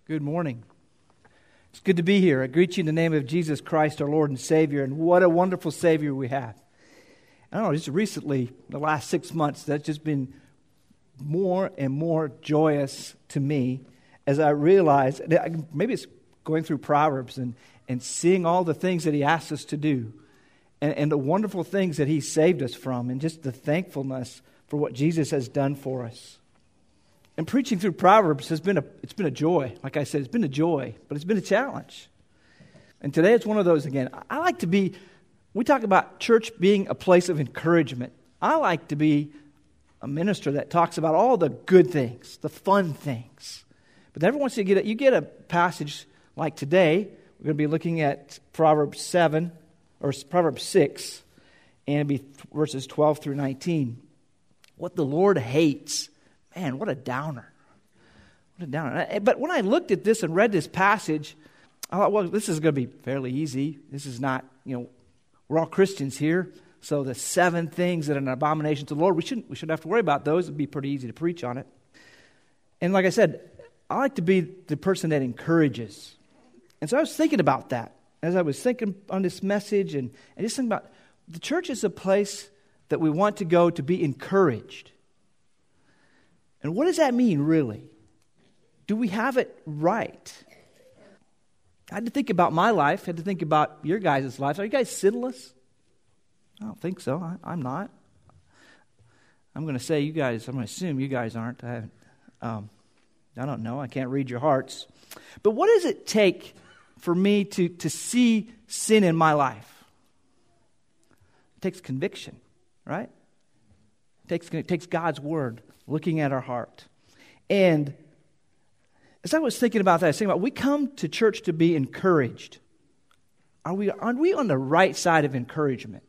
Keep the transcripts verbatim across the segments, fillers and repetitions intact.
Good morning. It's good to be here. I greet you in the name of Jesus Christ, our Lord and Savior, and what a wonderful Savior we have. I don't know, just recently, the last six months, that's just been more and more joyous to me as I realize, maybe it's going through Proverbs and, and seeing all the things that He asks us to do and, and the wonderful things that He saved us from and just the thankfulness for what Jesus has done for us. And preaching through Proverbs has been a it's been a joy. Like I said, it's been a joy, but it's been a challenge. And today it's one of those again. I like to be, we talk about church being a place of encouragement. I like to be a minister that talks about all the good things, the fun things. But every once in a while you get a, you get a passage like today. We're going to be looking at Proverbs seven, or Proverbs six, and it'll be verses twelve through nineteen. What the Lord hates. Man, what a downer. What a downer. But when I looked at this and read this passage, I thought, well, this is going to be fairly easy. This is not, you know, we're all Christians here. So the seven things that are an abomination to the Lord, we shouldn't, we shouldn't have to worry about those. It would be pretty easy to preach on it. And like I said, I like to be the person that encourages. And so I was thinking about that as I was thinking on this message and, and just thinking about the church is a place that we want to go to be encouraged. And what does that mean, really? Do we have it right? I had to think about my life. I had to think about your guys' lives. Are you guys sinless? I don't think so. I, I'm not. I'm going to say you guys, I'm going to assume you guys aren't. I haven't. Um, I don't know. I can't read your hearts. But what does it take for me to, to see sin in my life? It takes conviction, right? It takes, it takes God's word looking at our heart. And as I was thinking about that, I was thinking about we come to church to be encouraged. Are we, are we on the right side of encouragement?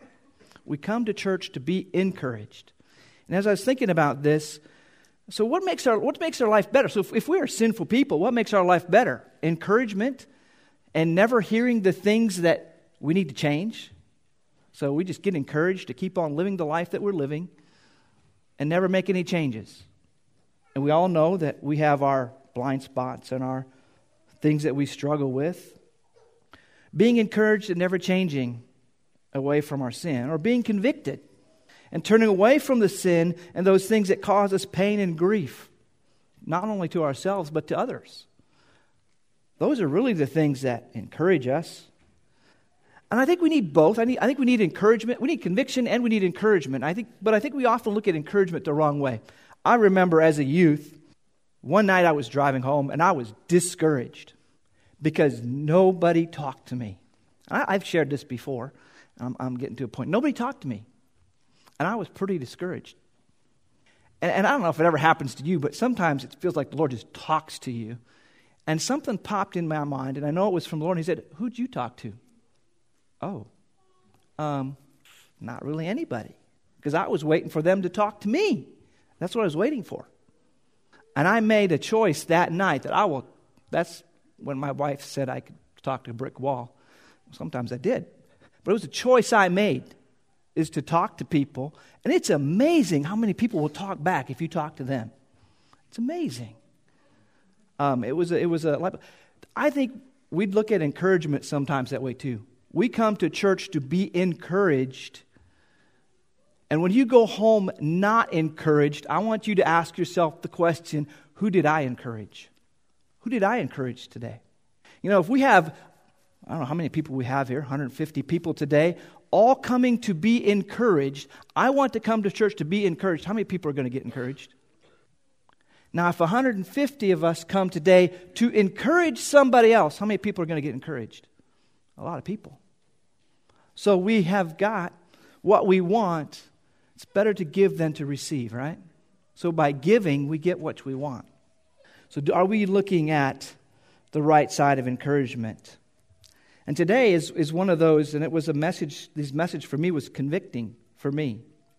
We come to church to be encouraged. And as I was thinking about this, so what makes our what makes our life better? So if, if we are sinful people, what makes our life better? Encouragement and never hearing the things that we need to change. So we just get encouraged to keep on living the life that we're living and never make any changes. And we all know that we have our blind spots and our things that we struggle with. Being encouraged and never changing away from our sin, or being convicted and turning away from the sin and those things that cause us pain and grief, not only to ourselves but to others. Those are really the things that encourage us. And I think we need both. I, need, I think we need encouragement. We need conviction and we need encouragement. I think, but I think we often look at encouragement the wrong way. I remember as a youth, one night I was driving home and I was discouraged because nobody talked to me. I, I've shared this before. I'm, I'm getting to a point. Nobody talked to me. And I was pretty discouraged. And, and I don't know if it ever happens to you, but sometimes it feels like the Lord just talks to you. And something popped in my mind, and I know it was from the Lord. And He said, who'd you talk to? Oh, um, not really anybody. Because I was waiting for them to talk to me. That's what I was waiting for. And I made a choice that night that I will, that's when my wife said I could talk to a brick wall. Sometimes I did. But it was a choice I made, is to talk to people. And it's amazing how many people will talk back if you talk to them. It's amazing. Um, it was a, it was a, I think we'd look at encouragement sometimes that way too. We come to church to be encouraged. And when you go home not encouraged, I want you to ask yourself the question, who did I encourage? Who did I encourage today? You know, if we have, I don't know how many people we have here, one hundred fifty people today, all coming to be encouraged. I want to come to church to be encouraged. How many people are going to get encouraged? Now, if one hundred fifty of us come today to encourage somebody else, how many people are going to get encouraged? A lot of people. So we have got what we want. It's better to give than to receive, right? So by giving, we get what we want. So are we looking at the right side of encouragement? And today is, is one of those, and it was a message, this message for me was convicting for me.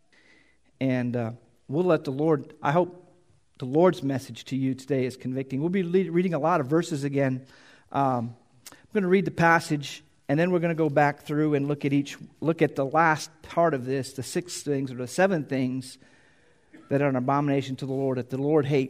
And uh, we'll let the Lord, I hope the Lord's message to you today is convicting. We'll be le- reading a lot of verses again. Um, I'm going to read the passage. And then we're going to go back through and look at each, look at the last part of this, the six things or the seven things that are an abomination to the Lord, that the Lord hates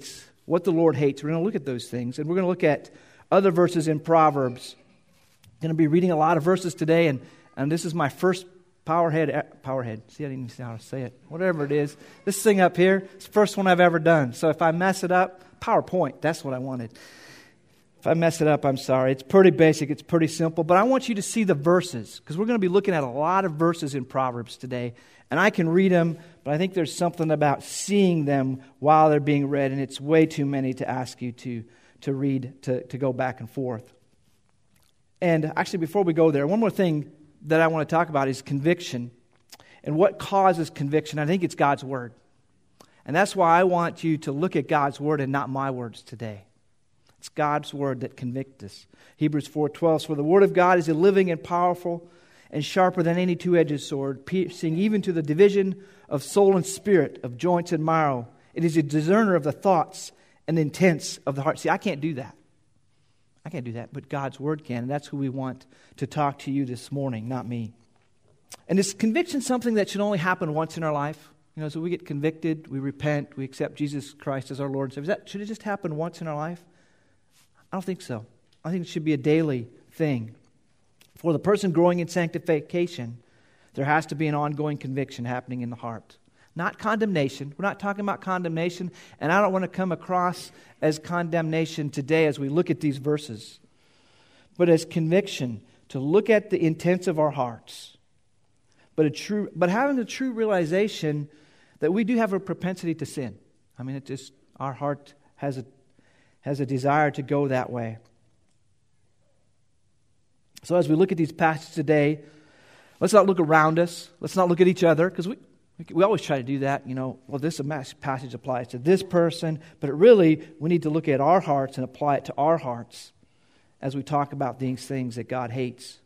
what the Lord hates. We're going to look at those things, and we're going to look at other verses in Proverbs. I'm going to be reading a lot of verses today, and, and this is my first Powerhead, Powerhead. See, I didn't even know how to say it. Whatever it is. This thing up here, it's the first one I've ever done. So if I mess it up, PowerPoint, that's what I wanted. If I mess it up, I'm sorry. It's pretty basic. It's pretty simple. But I want you to see the verses, because we're going to be looking at a lot of verses in Proverbs today. And I can read them, but I think there's something about seeing them while they're being read, and it's way too many to ask you to, to read, to, to go back and forth. And actually, before we go there, one more thing that I want to talk about is conviction. And what causes conviction? I think it's God's Word. And that's why I want you to look at God's Word and not my words today. It's God's Word that convicts us. Hebrews four twelve, for the Word of God is a living and powerful and sharper than any two-edged sword, piercing even to the division of soul and spirit, of joints and marrow. It is a discerner of the thoughts and intents of the heart. See, I can't do that. I can't do that, but God's Word can. And that's who we want to talk to you this morning, not me. And is conviction something that should only happen once in our life? You know, so we get convicted, we repent, we accept Jesus Christ as our Lord and Savior. Is that, should it just happen once in our life? I don't think so. I think it should be a daily thing. For the person growing in sanctification, there has to be an ongoing conviction happening in the heart. Not condemnation. We're not talking about condemnation, and I don't want to come across as condemnation today as we look at these verses, but as conviction, to look at the intents of our hearts. But a true, but having the true realization that we do have a propensity to sin. I mean, it just, our heart has a has a desire to go that way. So as we look at these passages today, let's not look around us. Let's not look at each other, because we We always try to do that, you know, well, this passage applies to this person, but really, we need to look at our hearts and apply it to our hearts as we talk about these things that God hates.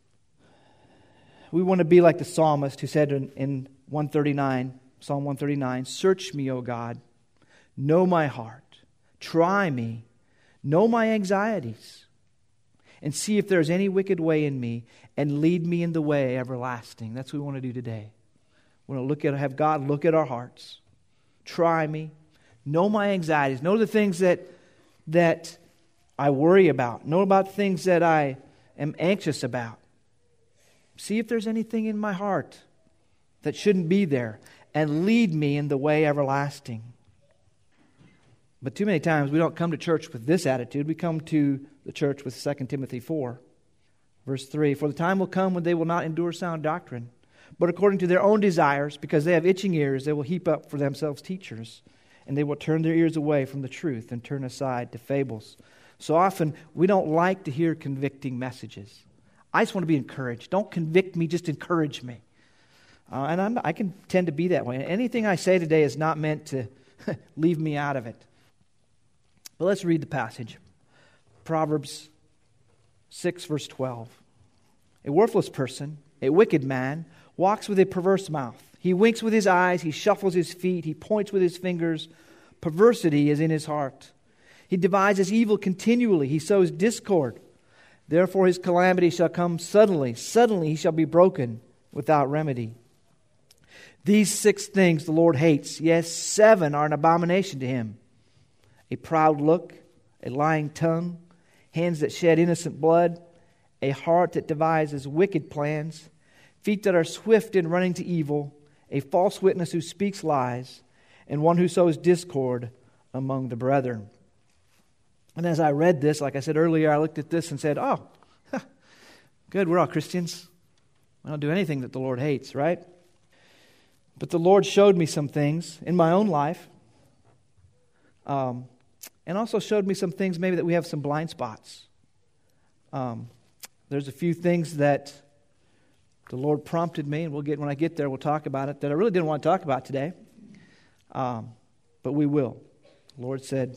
We want to be like the psalmist who said in, in one thirty-nine, Psalm one thirty-nine, search me, O God, know my heart, try me, know my anxieties, and see if there's any wicked way in me, and lead me in the way everlasting. That's what we want to do today. We want to look at, have God look at our hearts. Try me. Know my anxieties. Know the things that, that I worry about. Know about things that I am anxious about. See if there's anything in my heart that shouldn't be there. And lead me in the way everlasting. But too many times we don't come to church with this attitude. We come to the church with Second Timothy four. Verse three, for the time will come when they will not endure sound doctrine, but according to their own desires, because they have itching ears, they will heap up for themselves teachers, and they will turn their ears away from the truth and turn aside to fables. So often, we don't like to hear convicting messages. I just want to be encouraged. Don't convict me, just encourage me. Uh, and I'm, I can tend to be that way. Anything I say today is not meant to leave me out of it. But let's read the passage. Proverbs six, verse twelve. A worthless person, a wicked man, walks with a perverse mouth. He winks with his eyes, he shuffles his feet, he points with his fingers. Perversity is in his heart. He devises evil continually, he sows discord. Therefore his calamity shall come suddenly. Suddenly he shall be broken without remedy. These six things the Lord hates. Yes, seven are an abomination to him. A proud look, a lying tongue, hands that shed innocent blood, a heart that devises wicked plans, feet that are swift in running to evil, a false witness who speaks lies, and one who sows discord among the brethren. And as I read this, like I said earlier, I looked at this and said, oh, good, we're all Christians. We don't do anything that the Lord hates, right? But the Lord showed me some things in my own life, um, and also showed me some things maybe that we have some blind spots. Um, there's a few things that the Lord prompted me, and we'll get when I get there, we'll talk about it, that I really didn't want to talk about today. Um, but we will. The Lord said,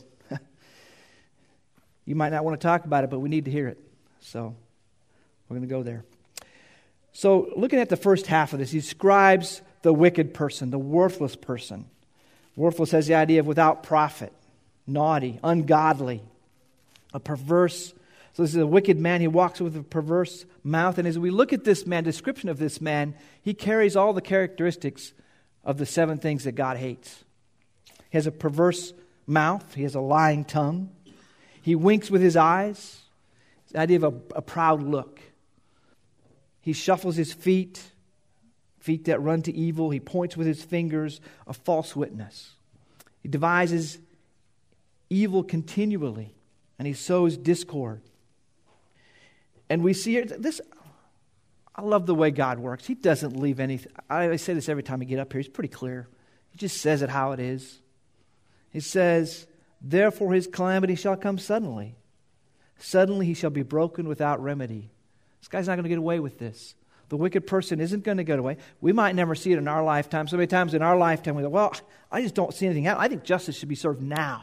you might not want to talk about it, but we need to hear it. So we're going to go there. So looking at the first half of this, he describes the wicked person, the worthless person. Worthless has the idea of without profit, naughty, ungodly, a perverse. So this is a wicked man. He walks with a perverse mouth. And as we look at this man, description of this man, he carries all the characteristics of the seven things that God hates. He has a perverse mouth. He has a lying tongue. He winks with his eyes. The idea of a, a proud look. He shuffles his feet, feet that run to evil. He points with his fingers, a false witness. He devises evil continually, and he sows discord. And we see here, this, I love the way God works. He doesn't leave anything. I say this every time I get up here. He's pretty clear. He just says it how it is. He says, therefore his calamity shall come suddenly. Suddenly he shall be broken without remedy. This guy's not going to get away with this. The wicked person isn't going to get away. We might never see it in our lifetime. So many times in our lifetime we go, well, I just don't see anything happen. I think justice should be served now.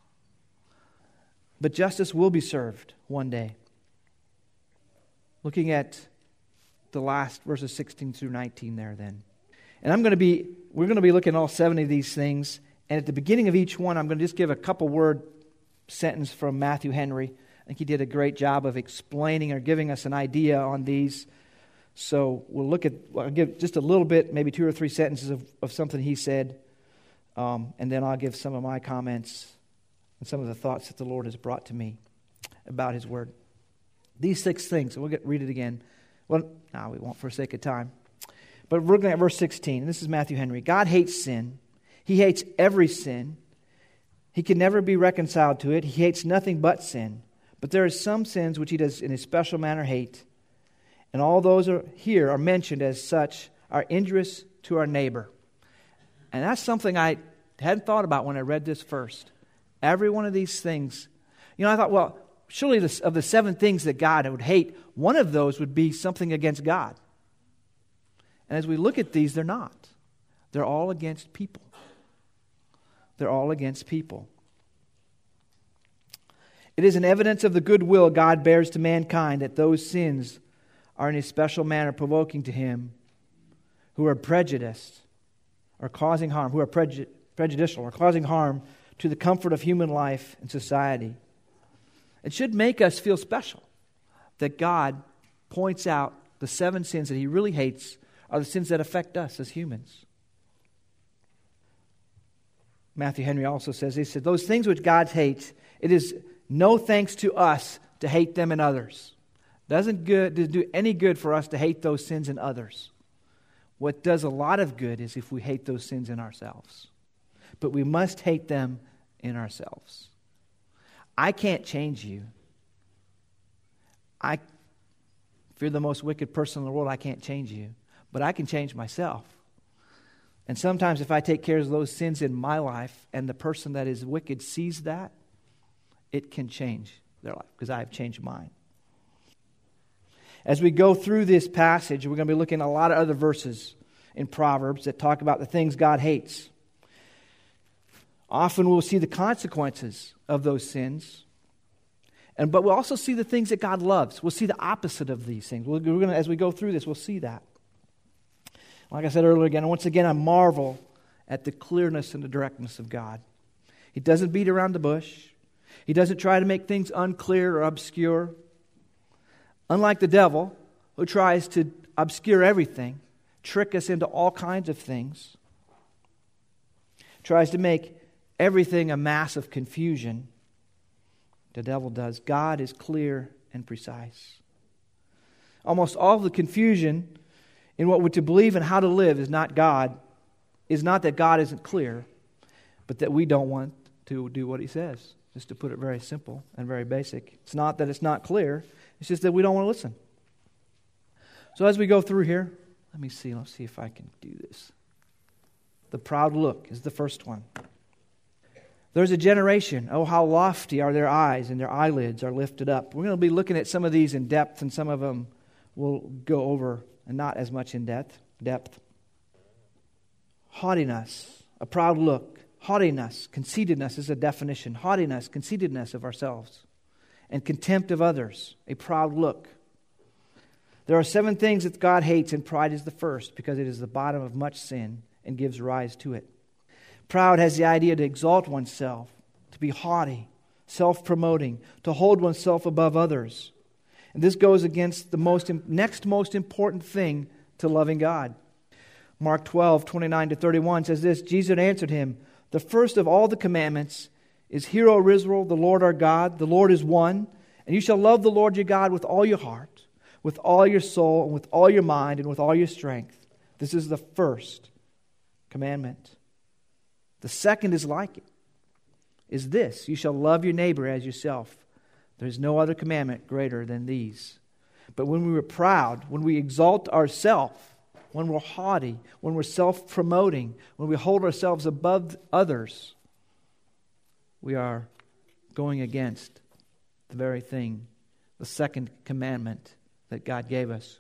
But justice will be served one day. Looking at the last verses sixteen through nineteen there then. And I'm going to be, we're going to be looking at all seven of these things. And at the beginning of each one, I'm going to just give a couple word sentence from Matthew Henry. I think he did a great job of explaining or giving us an idea on these. So we'll look at, I'll give just a little bit, maybe two or three sentences of, of something he said. Um, and then I'll give some of my comments and some of the thoughts that the Lord has brought to me about his word. These six things, and we'll get read it again. Well, no, we won't for the sake of time. But we're looking at verse sixteen, and this is Matthew Henry. God hates sin. He hates every sin. He can never be reconciled to it. He hates nothing but sin. But there are some sins which he does in a special manner hate. And all those are here are mentioned as such are injurious to our neighbor. And that's something I hadn't thought about when I read this first. Every one of these things. You know, I thought, well, surely this, of the seven things that God would hate, one of those would be something against God. And as we look at these, they're not. They're all against people. They're all against people. It is an evidence of the goodwill God bears to mankind that those sins are in a special manner provoking to him who are prejudiced or causing harm, who are preju- prejudicial or causing harm to the comfort of human life and society. It should make us feel special that God points out the seven sins that he really hates are the sins that affect us as humans. Matthew Henry also says, he said, those things which God hates, it is no thanks to us to hate them in others. Doesn't good, do any good for us to hate those sins in others. What does a lot of good is if we hate those sins in ourselves. But we must hate them in ourselves. I can't change you. I, if you're the most wicked person in the world, I can't change you. But I can change myself. And sometimes if I take care of those sins in my life and the person that is wicked sees that, it can change their life because I have changed mine. As we go through this passage, we're going to be looking at a lot of other verses in Proverbs that talk about the things God hates. Often we'll see the consequences of those sins. And but we'll also see the things that God loves. We'll see the opposite of these things. We're going to, as we go through this, we'll see that. Like I said earlier again, and once again, I marvel at the clearness and the directness of God. He doesn't beat around the bush. He doesn't try to make things unclear or obscure. Unlike the devil, who tries to obscure everything, trick us into all kinds of things, tries to make everything a mass of confusion, the devil does. God is clear and precise. Almost all of the confusion in what we're to believe and how to live is not God, is not that God isn't clear, but that we don't want to do what he says. Just to put it very simple and very basic. It's not that it's not clear, it's just that we don't want to listen. So as we go through here, let me see, let's see if I can do this. The proud look is the first one. There's a generation, oh how lofty are their eyes and their eyelids are lifted up. We're going to be looking at some of these in depth and some of them we'll go over and not as much in depth. depth. Haughtiness, a proud look. Haughtiness, conceitedness is a definition. Haughtiness, conceitedness of ourselves. And contempt of others, a proud look. There are seven things that God hates, and pride is the first, because it is the bottom of much sin and gives rise to it. Proud has the idea to exalt oneself, to be haughty, self-promoting, to hold oneself above others. And this goes against the most next most important thing to loving God. Mark twelve, twenty-nine to thirty-one says this, Jesus answered him, the first of all the commandments is, Hear, O Israel, the Lord our God, the Lord is one, and you shall love the Lord your God with all your heart, with all your soul, and with all your mind, and with all your strength. This is the first commandment. The second is like it, is this, you shall love your neighbor as yourself. There is no other commandment greater than these. But when we are proud, when we exalt ourselves, when we're haughty, when we're self-promoting, when we hold ourselves above others, we are going against the very thing, the second commandment that God gave us.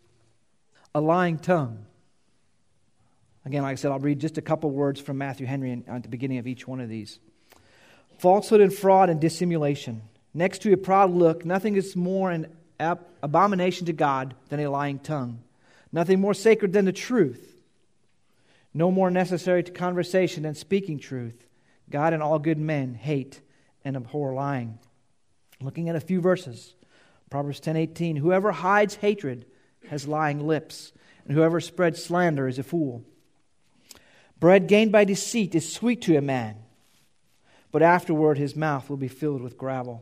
A lying tongue. Again, like I said, I'll read just a couple words from Matthew Henry at the beginning of each one of these. Falsehood and fraud and dissimulation. Next to a proud look, nothing is more an ab- abomination to God than a lying tongue. Nothing more sacred than the truth. No more necessary to conversation than speaking truth. God and all good men hate and abhor lying. Looking at a few verses. Proverbs ten eighteen. Whoever hides hatred has lying lips, and whoever spreads slander is a fool. Bread gained by deceit is sweet to a man, but afterward his mouth will be filled with gravel.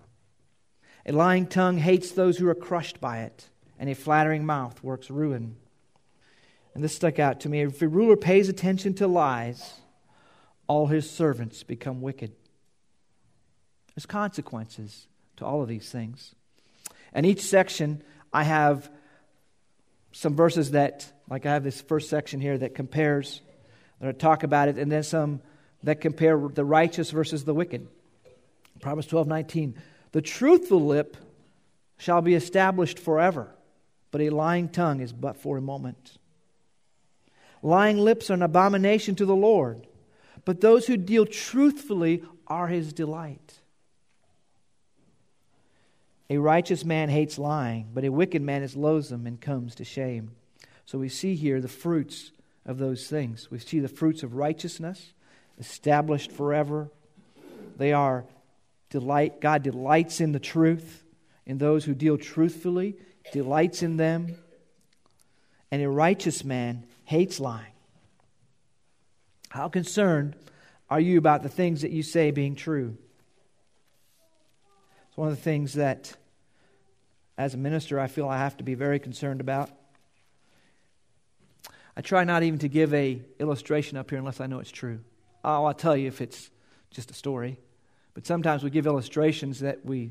A lying tongue hates those who are crushed by it, and a flattering mouth works ruin. And this stuck out to me. If a ruler pays attention to lies, all his servants become wicked. There's consequences to all of these things. And each section, I have some verses that, like I have this first section here that compares, that talk about it, and then some that compare the righteous versus the wicked. Proverbs twelve nineteen. The truthful lip shall be established forever, but a lying tongue is but for a moment. Lying lips are an abomination to the Lord, but those who deal truthfully are His delight. A righteous man hates lying, but a wicked man is loathsome and comes to shame. So we see here the fruits of those things. We see the fruits of righteousness, established forever. They are delight. God delights in the truth, in those who deal truthfully, delights in them. And a righteous man hates lying. How concerned are you about the things that you say being true? It's one of the things that, as a minister, I feel I have to be very concerned about. I try not even to give a illustration up here unless I know it's true. Oh, I'll tell you if it's just a story. But sometimes we give illustrations that we,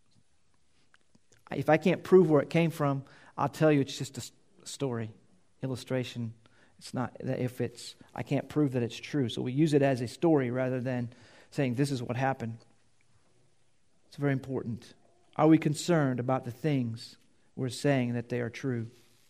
if I can't prove where it came from, I'll tell you it's just a story, illustration. It's not, if it's, I can't prove that it's true. So we use it as a story rather than saying this is what happened. It's very important. Are we concerned about the things we're saying that they are true?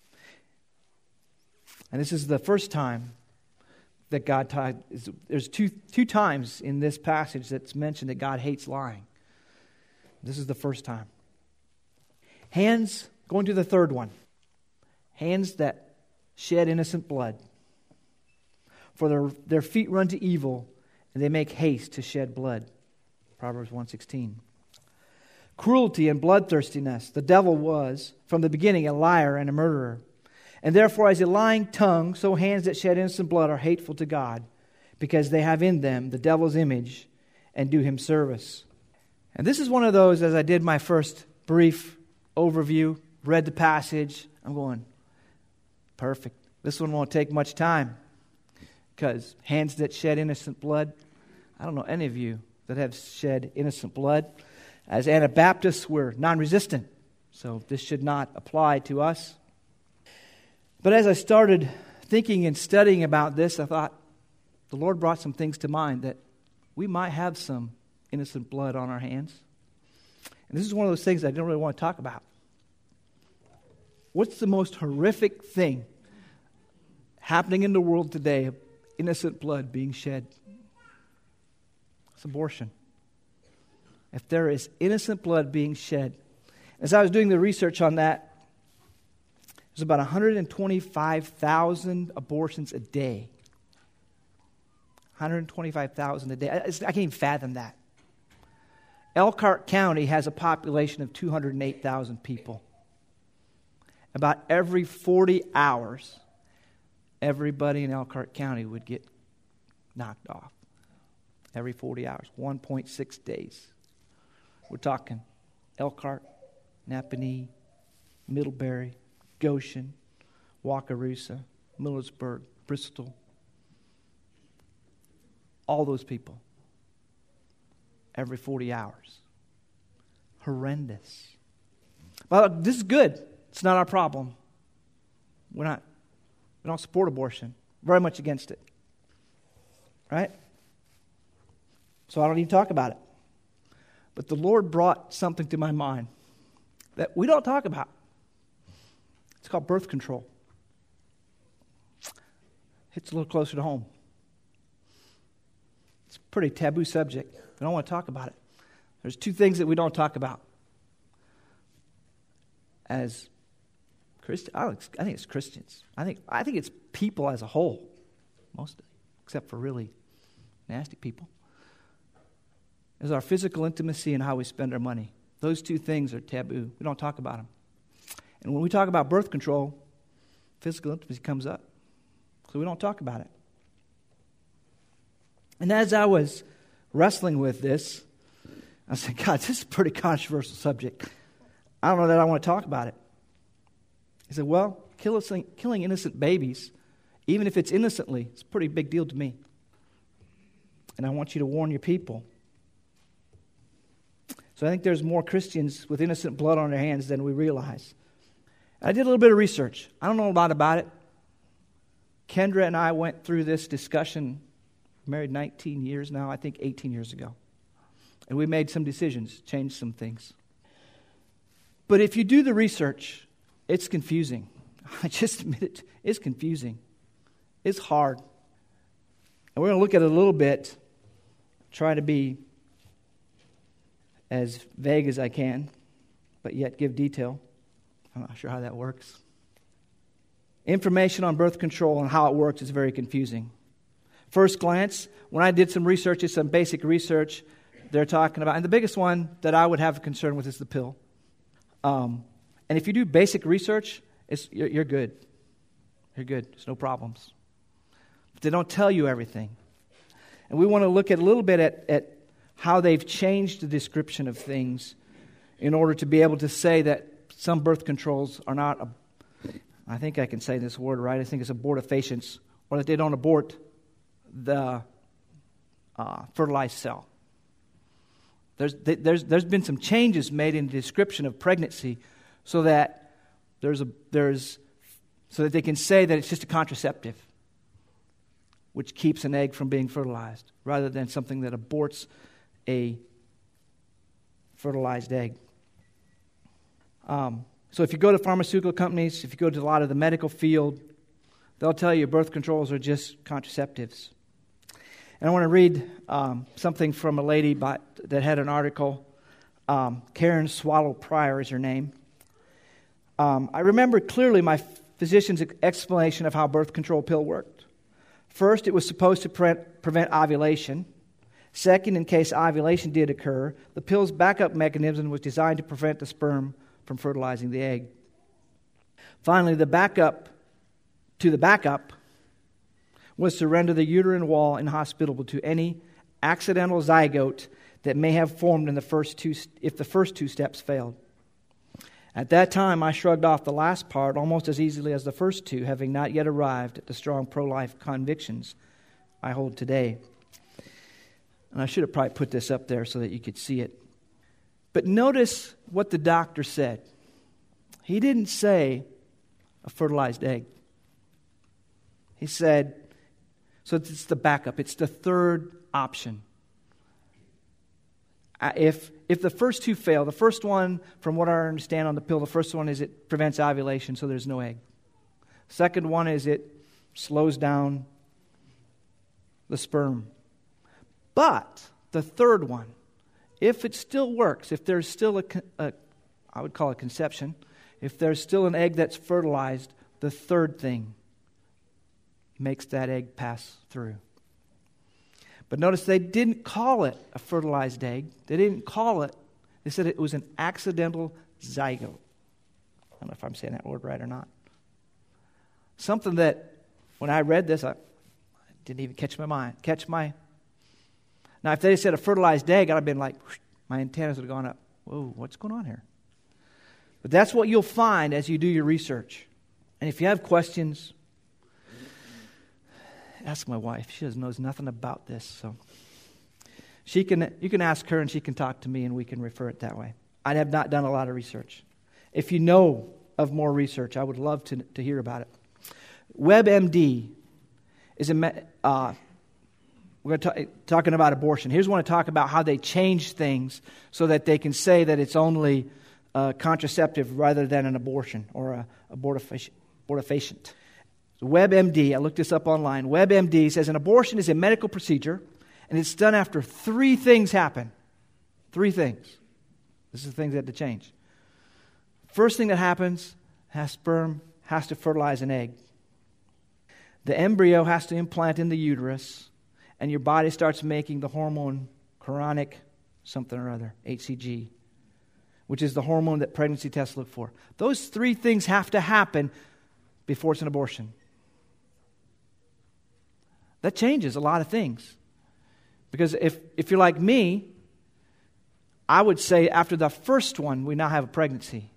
And this is the first time that God taught. There's two two times in this passage that's mentioned that God hates lying. This is the first time. Hands, going to the third one. Hands that shed innocent blood. For their, their feet run to evil, and they make haste to shed blood. Proverbs one sixteen. Cruelty and bloodthirstiness. The devil was, from the beginning, a liar and a murderer. And therefore, as a lying tongue, so hands that shed innocent blood are hateful to God, because they have in them the devil's image and do him service. And this is one of those, as I did my first brief overview, read the passage, I'm going, perfect. This one won't take much time, because hands that shed innocent blood, I don't know any of you that have shed innocent blood. As Anabaptists, we're non-resistant, so this should not apply to us. But as I started thinking and studying about this, I thought the Lord brought some things to mind that we might have some innocent blood on our hands. And this is one of those things I don't really want to talk about. What's the most horrific thing happening in the world today of innocent blood being shed? It's abortion. If there is innocent blood being shed. As I was doing the research on that, there's about one hundred twenty-five thousand abortions a day. one hundred twenty-five thousand a day. I, I can't even fathom that. Elkhart County has a population of two hundred eight thousand people. About every forty hours, everybody in Elkhart County would get knocked off. every forty hours, one point six days. We're talking Elkhart, Napanee, Middlebury, Goshen, Wakarusa, Millersburg, Bristol. All those people. Every forty hours. Horrendous. Well, this is good. It's not our problem. We're not, we don't support abortion. Very much against it. Right? So I don't even talk about it. But the Lord brought something to my mind that we don't talk about. It's called birth control. It's a little closer to home. It's a pretty taboo subject. We don't want to talk about it. There's two things that we don't talk about. As Christians, I think it's Christians. I think I think it's people as a whole, mostly, except for really nasty people. Is our physical intimacy and how we spend our money. Those two things are taboo. We don't talk about them. And when we talk about birth control, physical intimacy comes up. So we don't talk about it. And as I was wrestling with this, I said, God, this is a pretty controversial subject. I don't know that I want to talk about it. He said, well, killing, killing innocent babies, even if it's innocently, it's a pretty big deal to me. And I want you to warn your people. So I think there's more Christians with innocent blood on their hands than we realize. I did a little bit of research. I don't know a lot about it. Kendra and I went through this discussion, married nineteen years now, I think eighteen years ago. And we made some decisions, changed some things. But if you do the research, it's confusing. I just admit it. It's confusing. It's hard. And we're going to look at it a little bit, try to be as vague as I can, but yet give detail. I'm not sure how that works. Information on birth control and how it works is very confusing. First glance, when I did some research, it's some basic research they're talking about. And the biggest one that I would have a concern with is the pill. Um, and if you do basic research, it's, you're, you're good. You're good. There's no problems. But they don't tell you everything. And we want to look at a little bit at, at how they've changed the description of things in order to be able to say that some birth controls are not, a, I think I can say this word right, I think it's abortifacients, or that they don't abort the uh, fertilized cell. There's, there's, there's been some changes made in the description of pregnancy so that there's a, there's, so that they can say that it's just a contraceptive, which keeps an egg from being fertilized, rather than something that aborts a fertilized egg. Um, so if you go to pharmaceutical companies, if you go to a lot of the medical field, they'll tell you birth controls are just contraceptives. And I want to read um, something from a lady by, that had an article. Um, Karen Swallow Pryor is her name. Um, I remember clearly my physician's explanation of how birth control pill worked. First, it was supposed to pre- prevent ovulation. Second, in case ovulation did occur, the pill's backup mechanism was designed to prevent the sperm from fertilizing the egg. Finally, the backup to the backup was to render the uterine wall inhospitable to any accidental zygote that may have formed in the first two, if the first two steps failed. At that time, I shrugged off the last part almost as easily as the first two, having not yet arrived at the strong pro-life convictions I hold today. And I should have probably put this up there so that you could see it. But notice what the doctor said. He didn't say a fertilized egg. He said, so it's the backup. It's the third option. Uh, if if the first two fail, the first one, from what I understand on the pill, the first one is it prevents ovulation, so there's no egg. Second one is it slows down the sperm. But the third one, if it still works, if there's still a, a I would call it conception, if there's still an egg that's fertilized, the third thing makes that egg pass through. But notice they didn't call it a fertilized egg. They didn't call it, they said it was an accidental zygote. I don't know if I'm saying that word right or not. Something that, when I read this, I didn't even catch my mind, catch my Now, if they said a fertilized egg, I'd have been like, whoosh, my antennas would have gone up. Whoa, what's going on here? But that's what you'll find as you do your research. And if you have questions, ask my wife. She knows nothing about this, so she can. You can ask her, and she can talk to me, and we can refer it that way. I have not done a lot of research. If you know of more research, I would love to to hear about it. WebMD is a. Uh, we're going to talk, talking about abortion. Here's one to talk about how they change things so that they can say that it's only uh, contraceptive rather than an abortion or a abortifacient. abortifacient. WebMD, I looked this up online. WebMD says an abortion is a medical procedure, and it's done after three things happen. Three things. This is the things that have to change. First thing that happens, has sperm has to fertilize an egg. The embryo has to implant in the uterus, and your body starts making the hormone chorionic something or other, H C G, which is the hormone that pregnancy tests look for. Those three things have to happen before it's an abortion. That changes a lot of things. Because if, if you're like me, I would say after the first one, we now have a pregnancy.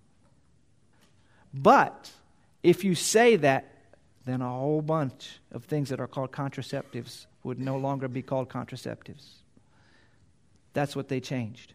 But if you say that, then a whole bunch of things that are called contraceptives would no longer be called contraceptives. That's what they changed.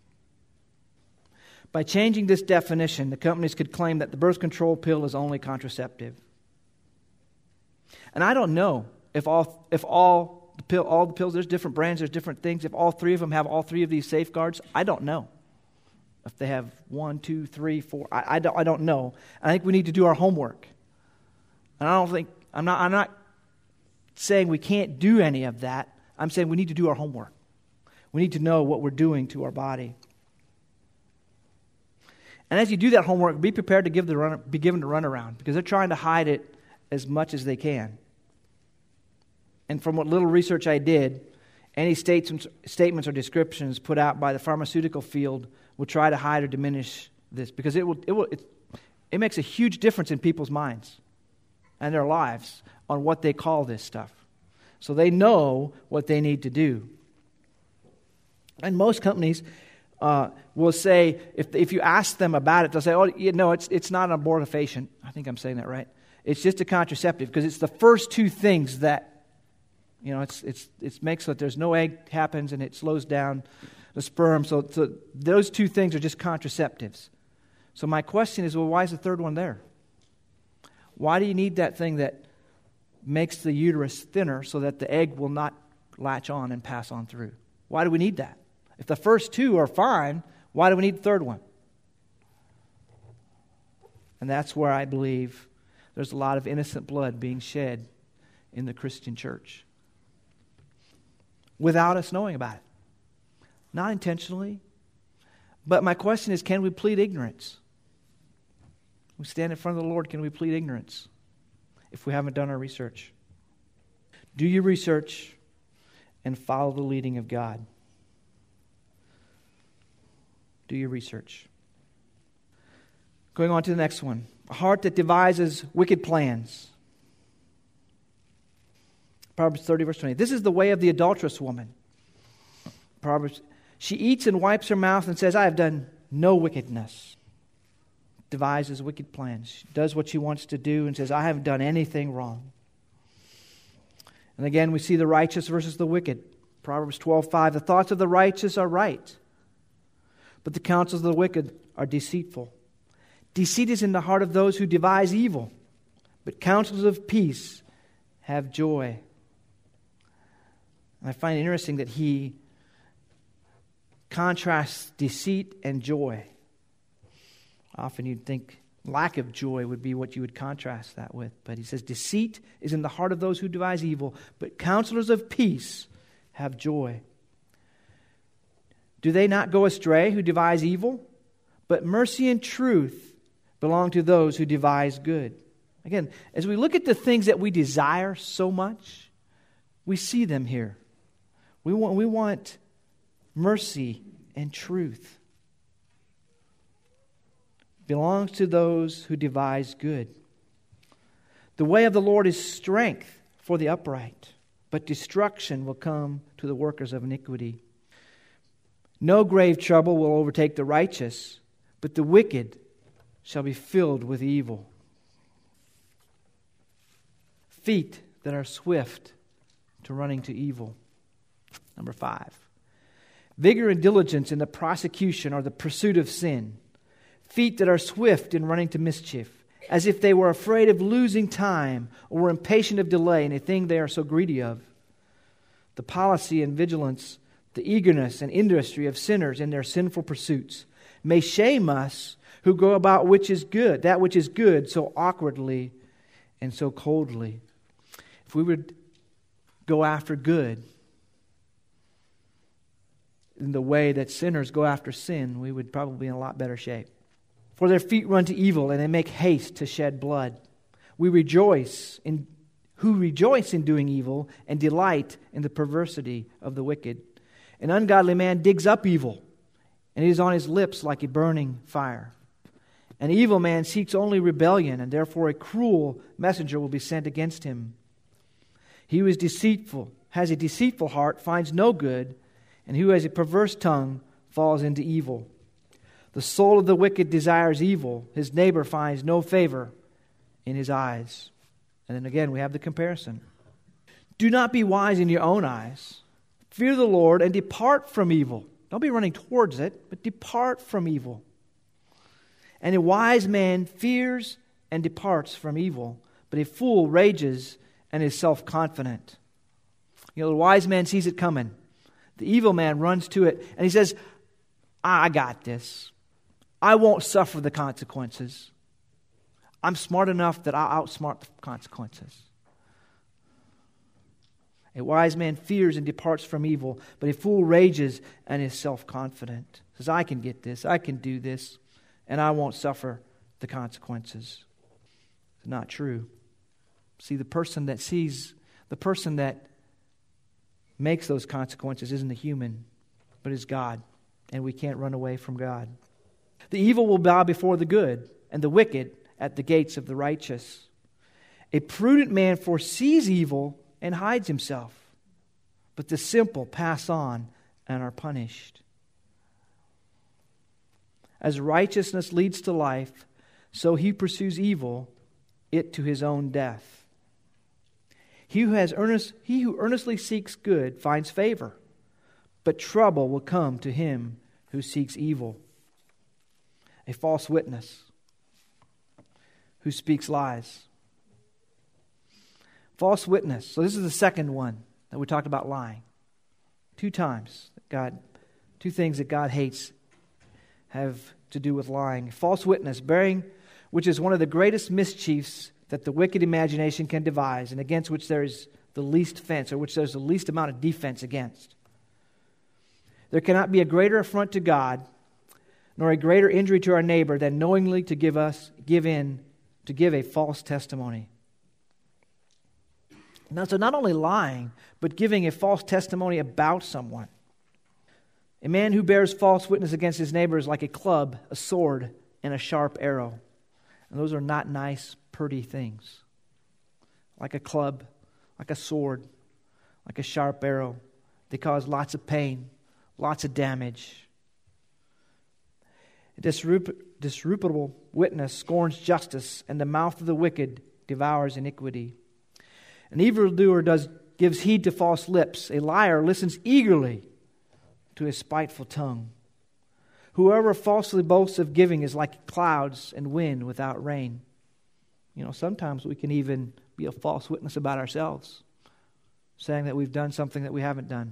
By changing this definition, the companies could claim that the birth control pill is only contraceptive. And I don't know if all if all the pill all the pills, there's different brands, there's different things. If all three of them have all three of these safeguards, I don't know. If they have one, two, three, four, I, I don't I don't know. I think we need to do our homework. And I don't think I'm not I'm not saying we can't do any of that. I'm saying we need to do our homework. We need to know what we're doing to our body. And as you do that homework, be prepared to give the run, be given the runaround, because they're trying to hide it as much as they can. And from what little research I did, any statements, statements or descriptions put out by the pharmaceutical field will try to hide or diminish this, because it will it will it, it makes a huge difference in people's minds and their lives on what they call this stuff. So they know what they need to do. And most companies Uh, will say, if if you ask them about it, they'll say, oh, you know, it's it's not an abortifacient. I think I'm saying that right. It's just a contraceptive, because it's the first two things that, you know, it's it's it makes so that there's no egg happens, and it slows down the sperm. So, so those two things are just contraceptives. So my question is, well, why is the third one there? Why do you need that thing that makes the uterus thinner so that the egg will not latch on and pass on through? Why do we need that? If the first two are fine, why do we need the third one? And that's where I believe there's a lot of innocent blood being shed in the Christian church without us knowing about it. Not intentionally. But my question is, can we plead ignorance? We stand in front of the Lord, can we plead ignorance if we haven't done our research? Do your research and follow the leading of God. Do your research. Going on to the next one. A heart that devises wicked plans. Proverbs thirty, verse twenty. This is the way of the adulterous woman. Proverbs, she eats and wipes her mouth and says, I have done no wickedness. Devises wicked plans. She does what she wants to do and says, I haven't done anything wrong. And again, we see the righteous versus the wicked. Proverbs twelve, five. The thoughts of the righteous are right, but the counsels of the wicked are deceitful. Deceit is in the heart of those who devise evil, but counsels of peace have joy. And I find it interesting that he contrasts deceit and joy. Often you'd think lack of joy would be what you would contrast that with. But he says, deceit is in the heart of those who devise evil, but counselors of peace have joy. Do they not go astray who devise evil? But mercy and truth belong to those who devise good. Again, as we look at the things that we desire so much, we see them here. We want, we want mercy and truth. Belongs to those who devise good. The way of the Lord is strength for the upright. but destruction will come to the workers of iniquity. No grave trouble will overtake the righteous, but the wicked shall be filled with evil. Feet that are swift to running to evil. Number five. Vigor and diligence in the prosecution or the pursuit of sin. Feet that are swift in running to mischief, as if they were afraid of losing time or were impatient of delay in a thing they are so greedy of. The policy and vigilance, the eagerness and industry of sinners in their sinful pursuits may shame us who go about which is good, that which is good so awkwardly and so coldly. If we would go after good in the way that sinners go after sin, we would probably be in a lot better shape. For their feet run to evil, and they make haste to shed blood. We rejoice in who rejoice in doing evil and delight in the perversity of the wicked. An ungodly man digs up evil, and it is on his lips like a burning fire. An evil man seeks only rebellion, and therefore a cruel messenger will be sent against him. He who is deceitful, has a deceitful heart, finds no good, and who has a perverse tongue falls into evil. The soul of the wicked desires evil. His neighbor finds no favor in his eyes. And then again, we have the comparison. Do not be wise in your own eyes. Fear the Lord and depart from evil. Don't be running towards it, but depart from evil. And a wise man fears and departs from evil, but a fool rages and is self-confident. You know, the wise man sees it coming. The evil man runs to it, and he says, I got this. I won't suffer the consequences. I'm smart enough that I'll outsmart the consequences. A wise man fears and departs from evil, but a fool rages and is self-confident. Says, I can get this, I can do this, and I won't suffer the consequences. It's not true. See, the person that sees, the person that makes those consequences isn't a human, but is God, and we can't run away from God. The evil will bow before the good, and the wicked at the gates of the righteous. A prudent man foresees evil and hides himself, but the simple pass on and are punished. As righteousness leads to life, so he pursues evil, it to his own death. He who has earnest, he who earnestly seeks good finds favor, but trouble will come to him who seeks evil. A false witness who speaks lies. False witness. So this is the second one that we talked about, lying. Two times that God, two things that God hates have to do with lying. False witness, bearing, which is one of the greatest mischiefs that the wicked imagination can devise, and against which there is the least offense, or which there's the least amount of defense against. There cannot be a greater affront to God, nor a greater injury to our neighbor than knowingly to give us, give in, to give a false testimony. Now, so not only lying, but giving a false testimony about someone. A man who bears false witness against his neighbor is like a club, a sword, and a sharp arrow. And those are not nice, pretty things. Like a club, like a sword, like a sharp arrow. They cause lots of pain, lots of damage. A disreputable witness scorns justice, and the mouth of the wicked devours iniquity. An evildoer does gives heed to false lips. A liar listens eagerly to a spiteful tongue. Whoever falsely boasts of giving is like clouds and wind without rain. You know, sometimes we can even be a false witness about ourselves, saying that we've done something that we haven't done.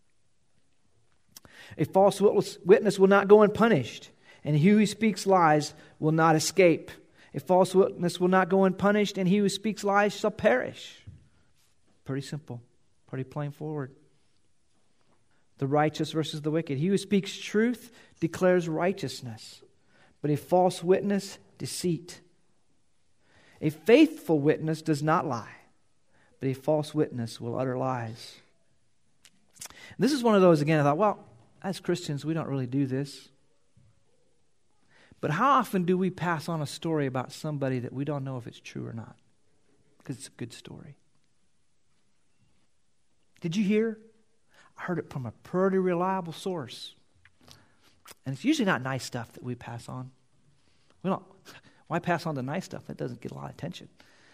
A false witness will not go unpunished, and he who speaks lies will not escape. A false witness will not go unpunished, and he who speaks lies shall perish. Pretty simple, pretty plain forward. The righteous versus the wicked. He who speaks truth declares righteousness, but a false witness, deceit. A faithful witness does not lie, but a false witness will utter lies. This is one of those, again, I thought, well, as Christians, we don't really do this. But how often do we pass on a story about somebody that we don't know if it's true or not? Because it's a good story. Did you hear? I heard it from a pretty reliable source. And it's usually not nice stuff that we pass on. We don't, why pass on the nice stuff? That doesn't get a lot of attention.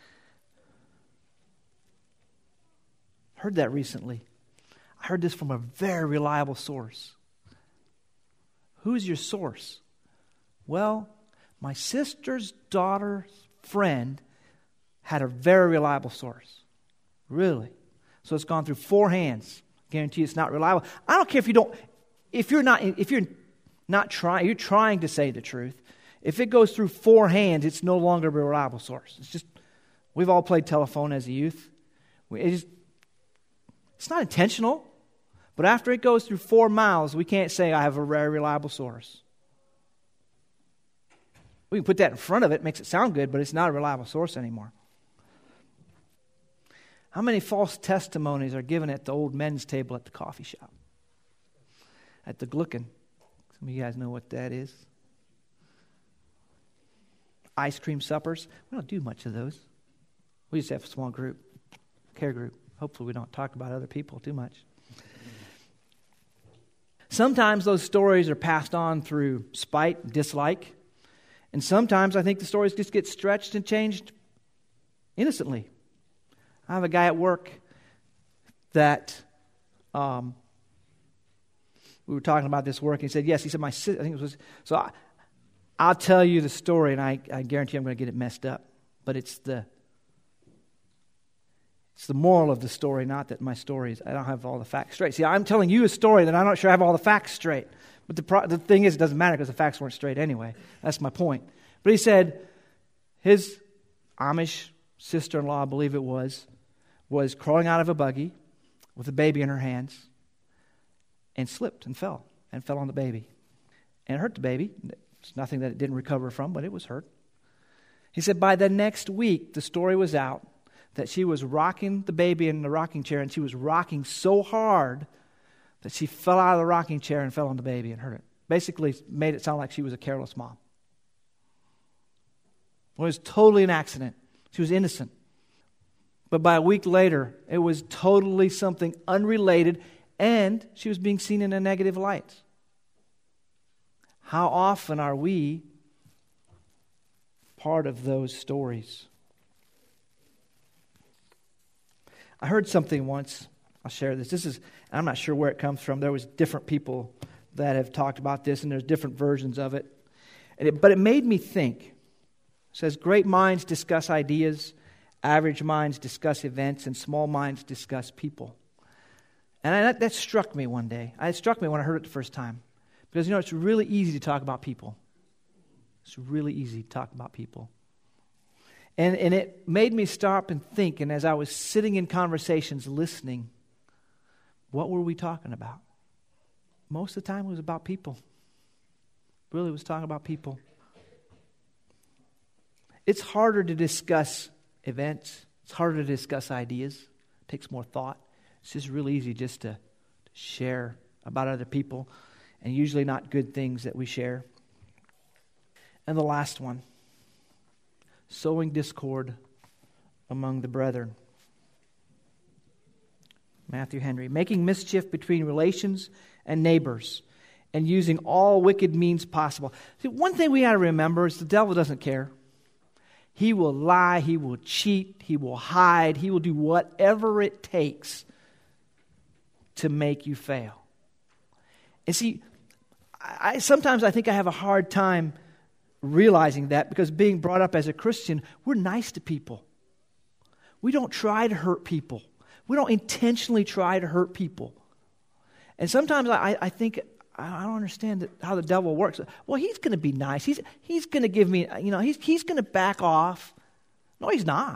Heard that recently. I heard this from a very reliable source. Who's your source? Well, my sister's daughter's friend had a very reliable source. Really. So it's gone through four hands. Guarantee it's not reliable. I don't care if you don't, if you're not, if you're not trying, you're trying to say the truth. If it goes through four hands, it's no longer a reliable source. It's just, we've all played telephone as a youth. It just, it's not intentional, but after it goes through four mouths, we can't say I have a very reliable source. We can put that in front of it, makes it sound good, but it's not a reliable source anymore. How many false testimonies are given at the old men's table at the coffee shop? At the Glucken. Some of you guys know what that is. Ice cream suppers. We don't do much of those. We just have a small group, care group. Hopefully we don't talk about other people too much. Sometimes those stories are passed on through spite, dislike. And sometimes I think the stories just get stretched and changed innocently. I have a guy at work that um, we were talking about this work. And he said, yes, he said, my sister, I think it was, so I, I'll tell you the story, and I, I guarantee I'm going to get it messed up. But it's the it's the moral of the story, not that my story is, I don't have all the facts straight. See, I'm telling you a story that I'm not sure I have all the facts straight. But the pro, the thing is, it doesn't matter because the facts weren't straight anyway. That's my point. But he said his Amish sister-in-law, I believe it was, was crawling out of a buggy with a baby in her hands and slipped and fell and fell on the baby. And it hurt the baby. It's nothing that it didn't recover from, but it was hurt. He said by the next week, the story was out that she was rocking the baby in the rocking chair, and she was rocking so hard that she fell out of the rocking chair and fell on the baby and hurt it. Basically made it sound like she was a careless mom. Well, it was totally an accident. She was innocent. But by a week later, it was totally something unrelated, and she was being seen in a negative light. How often are we part of those stories? I heard something once. I'll share this. This is, I'm not sure where it comes from. There was different people that have talked about this, and there's different versions of it. And it but it made me think. It says, great minds discuss ideas, average minds discuss events, and small minds discuss people. And I, that, that struck me one day. It struck me when I heard it the first time. Because, you know, it's really easy to talk about people. It's really easy to talk about people. And, and it made me stop and think, and as I was sitting in conversations listening, what were we talking about? Most of the time it was about people. Really, it was talking about people. It's harder to discuss events. It's harder to discuss ideas. It takes more thought. It's just really easy just to share about other people, and usually not good things that we share. And the last one, sowing discord among the brethren. Matthew Henry, making mischief between relations and neighbors and using all wicked means possible. See, one thing we got to remember is the devil doesn't care. He will lie, he will cheat, he will hide, he will do whatever it takes to make you fail. And see, I, sometimes I think I have a hard time realizing that because being brought up as a Christian, we're nice to people. We don't try to hurt people. We don't intentionally try to hurt people. And sometimes I, I think, I don't understand how the devil works. Well, he's going to be nice. He's he's going to give me, you know, he's he's going to back off. No, he's not.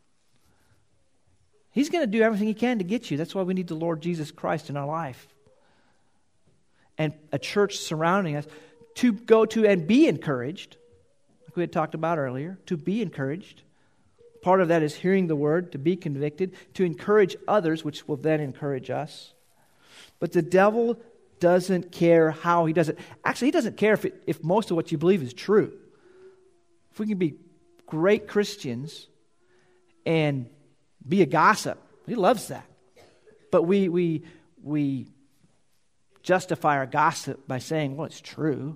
He's going to do everything he can to get you. That's why we need the Lord Jesus Christ in our life. And a church surrounding us to go to and be encouraged, like we had talked about earlier, to be encouraged. Part of that is hearing the word, to be convicted, to encourage others, which will then encourage us. But the devil doesn't care how he does it. Actually, he doesn't care if it, if most of what you believe is true. If we can be great Christians and be a gossip, he loves that. but we we we justify our gossip by saying, well, it's true.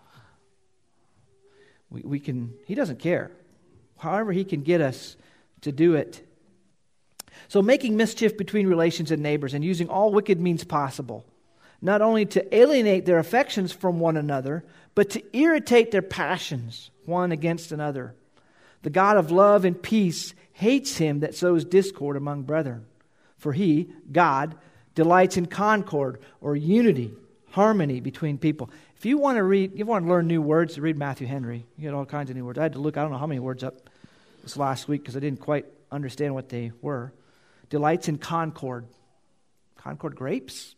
We, we can, he doesn't care. However he can get us to do it. So making mischief between relations and neighbors and using all wicked means possible, not only to alienate their affections from one another, but to irritate their passions one against another. The God of love and peace hates him that sows discord among brethren. For he, God, delights in concord or unity, harmony between people. If you want to read, you want to learn new words, read Matthew Henry. You get all kinds of new words. I had to look, I don't know how many words up this last week because I didn't quite understand what they were. Delights in concord. Concord grapes?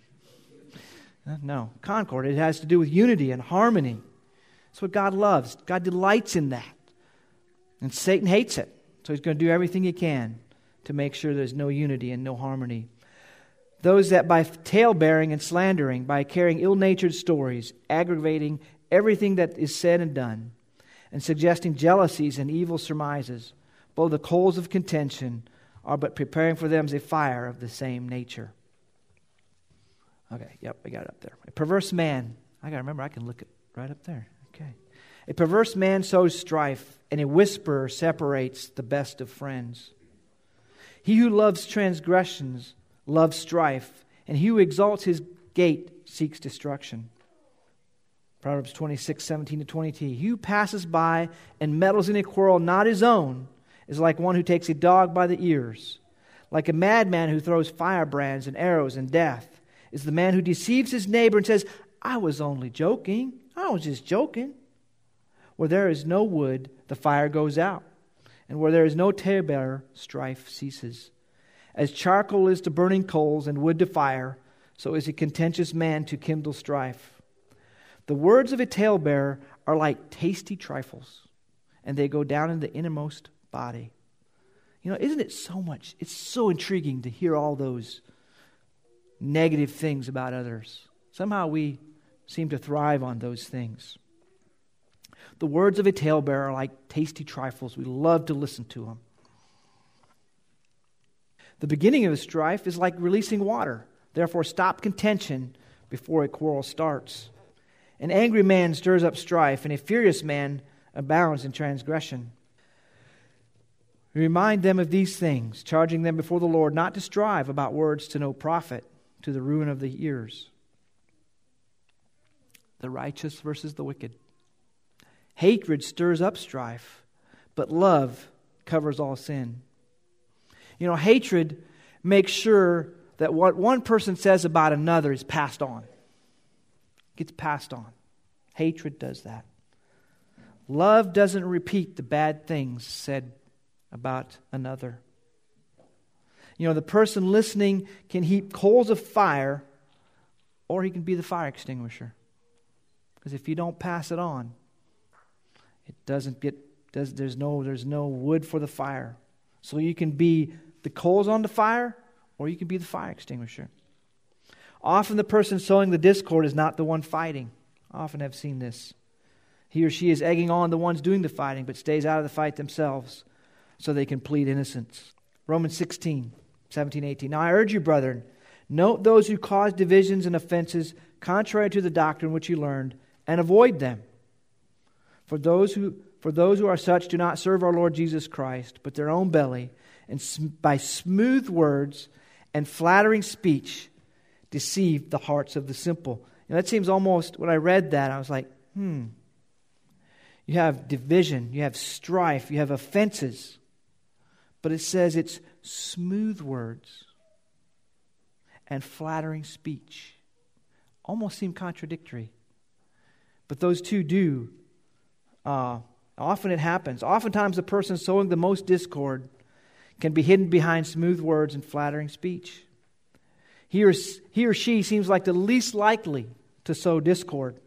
No, concord. It has to do with unity and harmony. That's what God loves. God delights in that. And Satan hates it. So he's going to do everything he can to make sure there's no unity and no harmony. Those that by tale-bearing and slandering, by carrying ill-natured stories, aggravating everything that is said and done, and suggesting jealousies and evil surmises, blow the coals of contention, are but preparing for them a fire of the same nature. Okay, yep, I got it up there. A perverse man. I got to remember, I can look it right up there. Okay. A perverse man sows strife, and a whisperer separates the best of friends. He who loves transgressions loves strife, and he who exalts his gate seeks destruction. Proverbs twenty-six, seventeen to twenty-two. He who passes by and meddles in a quarrel not his own is like one who takes a dog by the ears. Like a madman who throws firebrands and arrows and death is the man who deceives his neighbor and says, I was only joking. I was just joking. Where there is no wood, the fire goes out. And where there is no talebearer, strife ceases. As charcoal is to burning coals and wood to fire, so is a contentious man to kindle strife. The words of a talebearer are like tasty trifles, and they go down in the innermost body. You know, isn't it so much, it's so intriguing to hear all those negative things about others. Somehow we seem to thrive on those things. The words of a talebearer are like tasty trifles. We love to listen to them. The beginning of a strife is like releasing water. Therefore, stop contention before a quarrel starts. An angry man stirs up strife, and a furious man abounds in transgression. Remind them of these things, charging them before the Lord not to strive about words to no profit, to the ruin of the ears. The righteous versus the wicked. Hatred stirs up strife, but love covers all sin. You know, hatred makes sure that what one person says about another is passed on. Gets passed on. Hatred does that. Love doesn't repeat the bad things said about another. You know, the person listening can heap coals of fire, or he can be the fire extinguisher. Because if you don't pass it on, it doesn't get, does, there's no, there's no wood for the fire. So you can be the coals on the fire, or you can be the fire extinguisher. Often the person sowing the discord is not the one fighting. I often have seen this. He or she is egging on the ones doing the fighting, but stays out of the fight themselves so they can plead innocence. Romans sixteen, seventeen, eighteen. Now I urge you, brethren, note those who cause divisions and offenses contrary to the doctrine which you learned, and avoid them. For those who for those who are such do not serve our Lord Jesus Christ, but their own belly, and sm- by smooth words and flattering speech deceive the hearts of the simple. You know, that seems almost, when I read that, I was like, hmm. You have division, you have strife, you have offenses. But it says it's smooth words and flattering speech. Almost seem contradictory. But those two do. Uh, often it happens. Oftentimes the person sowing the most discord can be hidden behind smooth words and flattering speech. He or, he or she seems like the least likely to sow discord.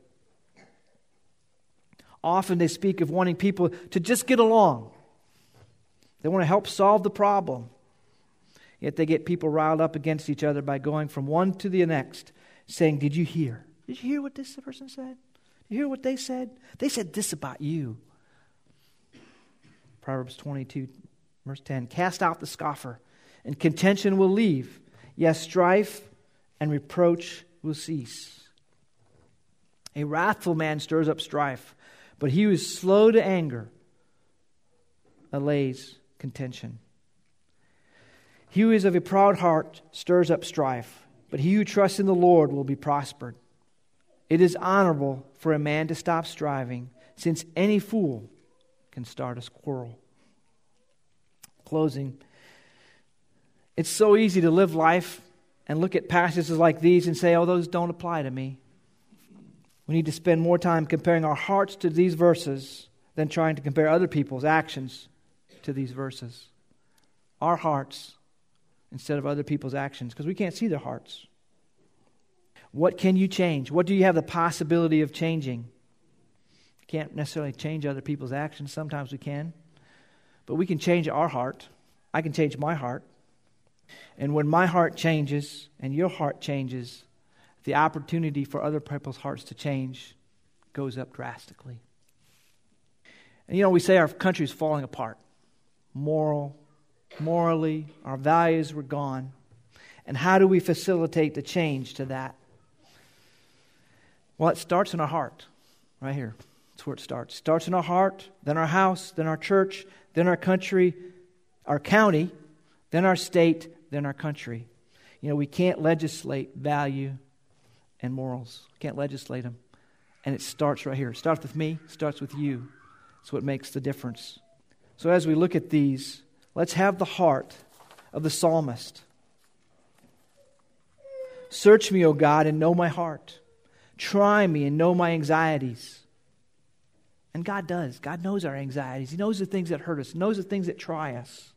Often they speak of wanting people to just get along. They want to help solve the problem. Yet they get people riled up against each other by going from one to the next, saying, did you hear? Did you hear what this person said? Did you hear what they said? They said this about you. Proverbs twenty-two, verse ten. Cast out the scoffer, and contention will leave. Yes, strife and reproach will cease. A wrathful man stirs up strife, but he who is slow to anger allays contention. He who is of a proud heart stirs up strife, but he who trusts in the Lord will be prospered. It is honorable for a man to stop striving, since any fool can start a quarrel. Closing. It's so easy to live life and look at passages like these and say, oh, those don't apply to me. We need to spend more time comparing our hearts to these verses than trying to compare other people's actions to these verses. Our hearts instead of other people's actions, because we can't see their hearts. What can you change? What do you have the possibility of changing? You can't necessarily change other people's actions. Sometimes we can. But we can change our heart. I can change my heart. And when my heart changes and your heart changes, the opportunity for other people's hearts to change goes up drastically. And you know, we say our country is falling apart. Moral, morally, our values were gone. And how do we facilitate the change to that? Well, it starts in our heart, right here. That's where it starts. It starts in our heart, then our house, then our church, then our country, our county, then our state, then our country. You know, we can't legislate value and morals. We can't legislate them. And it starts right here. It starts with me. It starts with you. It's what makes the difference. So as we look at these, let's have the heart of the psalmist. Search me, O God, and know my heart. Try me and know my anxieties. And God does. God knows our anxieties. He knows the things that hurt us. He knows the things that try us.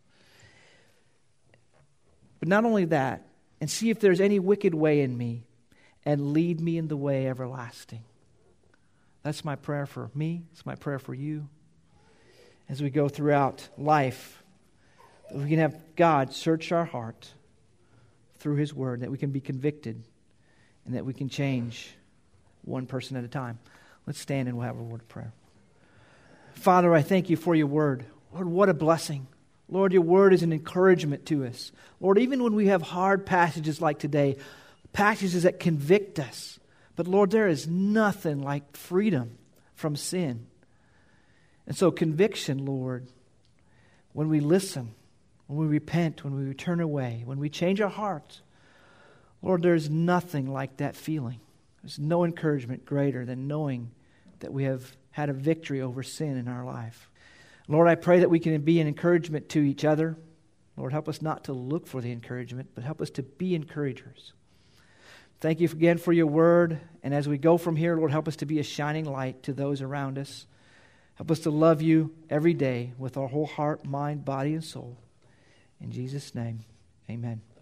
But not only that, and see if there's any wicked way in me, and lead me in the way everlasting. That's my prayer for me. It's my prayer for you. As we go throughout life, that we can have God search our heart through His Word, that we can be convicted, and that we can change one person at a time. Let's stand and we'll have a word of prayer. Father, I thank you for your Word. Lord, what a blessing. Lord, your Word is an encouragement to us. Lord, even when we have hard passages like today, passages that convict us. But Lord, there is nothing like freedom from sin. And so conviction, Lord, when we listen, when we repent, when we turn away, when we change our hearts, Lord, there's nothing like that feeling. There's no encouragement greater than knowing that we have had a victory over sin in our life. Lord, I pray that we can be an encouragement to each other. Lord, help us not to look for the encouragement, but help us to be encouragers. Thank you again for your word. And as we go from here, Lord, help us to be a shining light to those around us. Help us to love you every day with our whole heart, mind, body, and soul. In Jesus' name, amen.